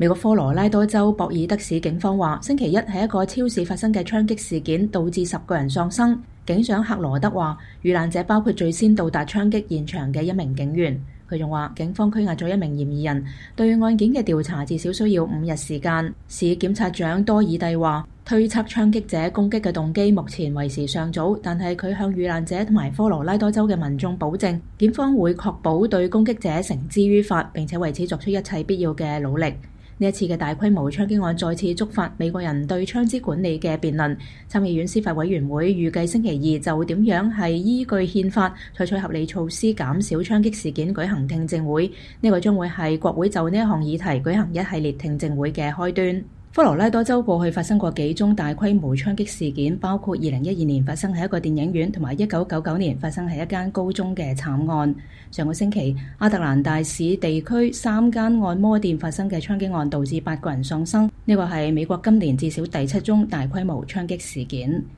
美國科羅拉多州博爾德市警方話，星期一喺一個超市發生嘅槍擊事件，導致10個人喪生。警長克羅德話，遇難者包括最先到達槍擊現場嘅一名警員。佢仲話，警方拘押咗一名嫌疑人，對案件嘅調查至少需要5日時間。市檢察長多爾蒂話，推測槍擊者攻擊嘅動機目前為時尚早，但係佢向遇難者同埋科羅拉多州嘅民眾保證，檢方會確保對攻擊者繩之於法，並且為此作出一切必要嘅努力。呢一次嘅大規模槍擊案再次觸發美國人對槍支管理嘅辯論。參議院司法委員會預計星期二就點樣係依據憲法採取合理措施減少槍擊事件舉行聽證會。呢個將會係國會就呢一項議題舉行一系列聽證會嘅開端。科羅拉多州過去發生過幾宗大規模槍擊事件，包括2012年發生喺一個電影院，同埋1999年發生喺一間高中嘅慘案。上個星期，亞特蘭大市地區3間按摩店發生嘅槍擊案，導致8個人喪生。呢個係美國今年至少第7宗大規模槍擊事件。